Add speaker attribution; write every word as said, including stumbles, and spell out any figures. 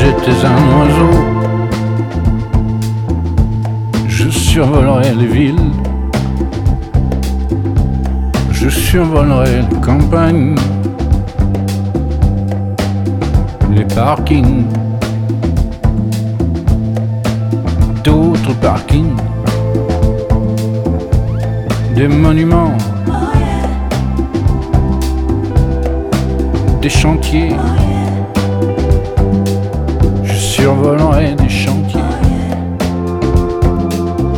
Speaker 1: j'étais un oiseau, je survolerais les villes, je survolerais les campagnes, les parkings, d'autres parkings, des monuments, des chantiers. Je survolerai des champs,